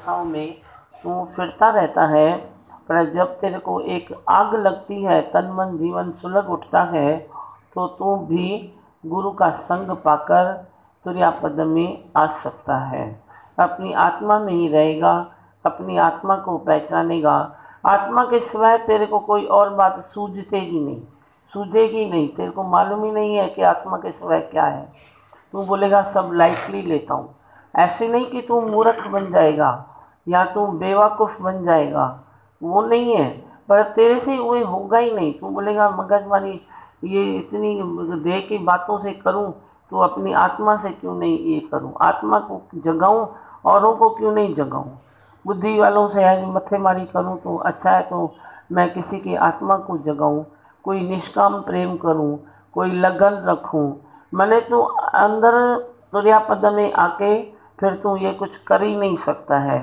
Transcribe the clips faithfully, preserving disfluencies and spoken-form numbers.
दिशाओं में तू फिरता रहता है, पर जब तेरे को एक आग लगती है, तन मन जीवन सुलग उठता है, तो तू भी गुरु का संग पाकर तुर्यापद में आ सकता है। अपनी आत्मा में ही रहेगा, अपनी आत्मा को पहचानेगा। आत्मा के सिवाय तेरे को कोई और बात सूझतेगी नहीं, सूझेगी नहीं। तेरे को मालूम ही नहीं है कि आत्मा के सिवाय क्या है। तू बोलेगा सब लाइटली लेता हूँ। ऐसे नहीं कि तू मूर्ख बन जाएगा या तू बेवकूफ़ बन जाएगा, वो नहीं है। पर तेरे से वो होगा ही नहीं। तू बोलेगा मगजमारी ये इतनी देह की बातों से करूं, तो अपनी आत्मा से क्यों नहीं ये करूं, आत्मा को जगाऊं, औरों को क्यों नहीं जगाऊं। बुद्धि वालों से है मत्थे मारी करूं तो अच्छा है, तो मैं किसी की आत्मा को जगाऊं, कोई निष्काम प्रेम करूं, कोई लगन रखूं। मैंने तो अंदर तुर्यापद में आके फिर तू ये कुछ कर ही नहीं सकता है।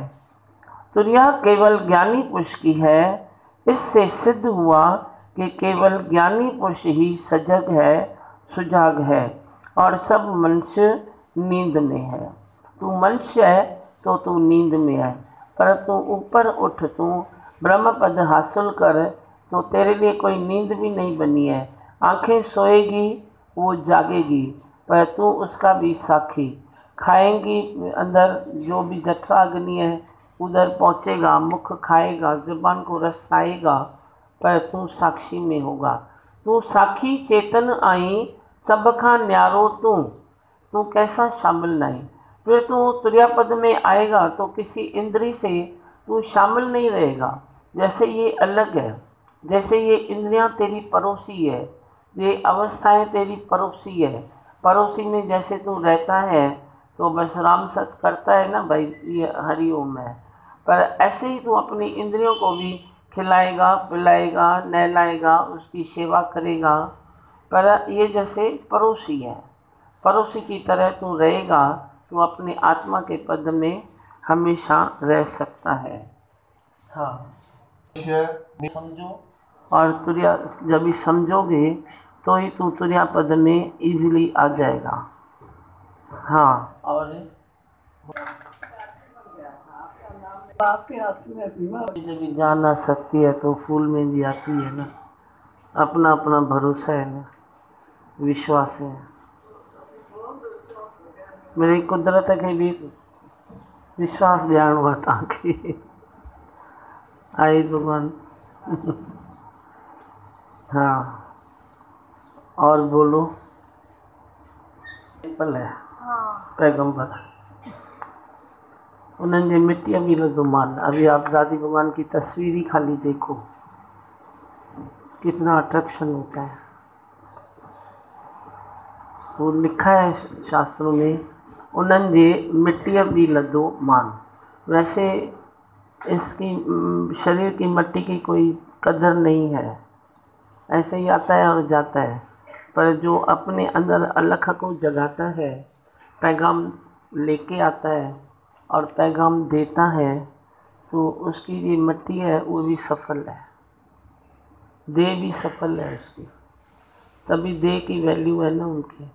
तुर्या केवल ज्ञानी पुरुष की है। इससे सिद्ध हुआ कि केवल ज्ञानी पुरुष ही सजग है, सुजाग है, और सब मनुष्य नींद में है। तू मनुष्य है तो तू नींद में है, पर तू ऊपर उठ, तू ब्रह्म पद हासिल कर, तो तेरे लिए कोई नींद भी नहीं बनी है। आंखें सोएगी, वो जागेगी, पर तू उसका भी साक्षी। खाएंगी, अंदर जो भी जठरा अग्नि है उधर पहुँचेगा, मुख खाएगा, जुबान को रस आएगा, पर तू साक्षी में होगा। तू साक्षी चेतन आई, सब का न्यारो तू तू कैसा शामिल नहीं। फिर तू तुर्यापद में आएगा तो किसी इंद्री से तू शामिल नहीं रहेगा। जैसे ये अलग है, जैसे ये इंद्रियां तेरी पड़ोसी है, ये अवस्थाएं तेरी पड़ोसी है। पड़ोसी में जैसे तू रहता है तो बस राम सत करता है ना भाई, ये हरिओम है। पर ऐसे ही तू अपनी इंद्रियों को भी खिलाएगा, पिलाएगा, नहलाएगा, उसकी सेवा करेगा, पर ये जैसे पड़ोसी है। पड़ोसी की तरह तू रहेगा तो अपनी आत्मा के पद में हमेशा रह सकता है। हाँ, समझो। और तुर्या जब भी समझोगे तो ही तू तुर्या पद में इजीली आ जाएगा। हाँ, और आपके हाथ में जब भी जान आ सकती है तो फूल में भी आती है ना। अपना अपना भरोसा है ना, विश्वास है। मेरी कुदरत के भी विश्वास ध्यान हुआ ताकि आई भगवान। हाँ, और बोलो। पल है पैगंबर उन्हनि जे मिट्टीअ बि लॻो मान। अभी आप दादी भगवान की तस्वीर ही खाली देखो, कितना अट्रैक्शन होता है। वो लिखा है शास्त्रों में, उन्हनि जे मिट्टीअ बि लधो मान। वैसे इसकी शरीर की मिट्टी की कोई कदर नहीं है, ऐसे ही आता है और जाता है। पर जो अपने अंदर अलख को जगाता है, पैगाम लेके आता है और पैगाम देता है, तो उसकी ये मिट्टी है वो भी सफल है, देह भी सफल है उसकी। तभी देह की वैल्यू है ना उनकी।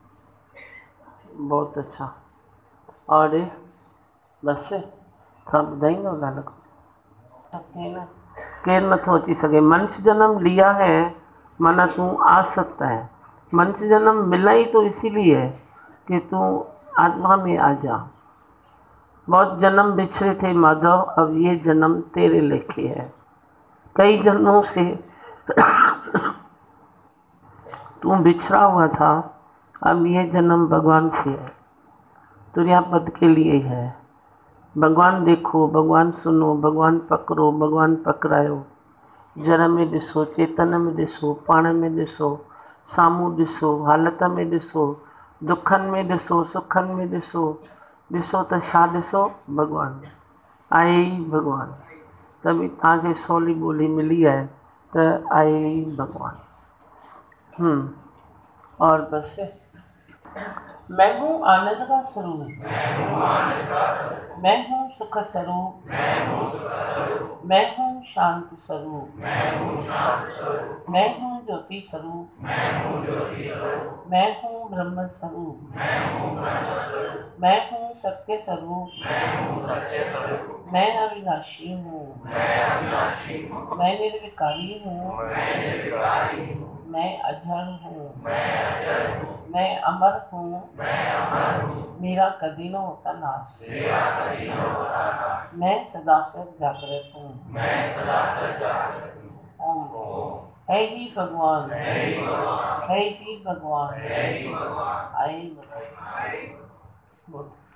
बहुत अच्छा। और बस था ॿुधाईंदो ॻाल्हि को केर नथो अची सघे। मनुष्य जन्म लिया है माना तू आ सकता है। मनुष्य जन्म मिला ही तो इसीलिए है कि तू आत्मा में आ जा। बहुत जन्म बिछड़े थे माधव, अब ये जन्म तेरे लेखे है। कई जन्मों से तू बिछड़ा हुआ था, अब ये जन्म भगवान से है, तुर्यापद के लिए है। भगवान देखो, भगवान सुनो, भगवान पकड़ो, भगवान पकड़ायो। जड़ में ॾिसो, चेतन में ॾिसो, पाण में ॾिसो, साम्हूं ॾिसो, हालत में ॾिसो, दुखनि में ॾिसो, सुखनि में ॾिसो। ॾिसो त छा ॾिसो? भगवान आहे ई भगवान। तभी तव्हांखे सवली ॿोली मिली आहे त आहे ई भगवान। हम्म और बस मैं हूँ आनंद का स्वरूप, मैं हूँ सुख स्वरूप, मैं हूँ शांति स्वरूप, मैं हूँ ज्योति स्वरूप, मैं हूँ ब्रह्म स्वरूप, मैं हूँ सत्य स्वरूप, मैं अविनाशी हूँ, मैं निर्विकारी हूँ, मैं अजर हूँ, मैं अमर हूँ, मेरा कभी न होता नाश, मैं सदा से जागृत हूँ। ओम है ही भगवान, है ही भगवान, आए भगवान।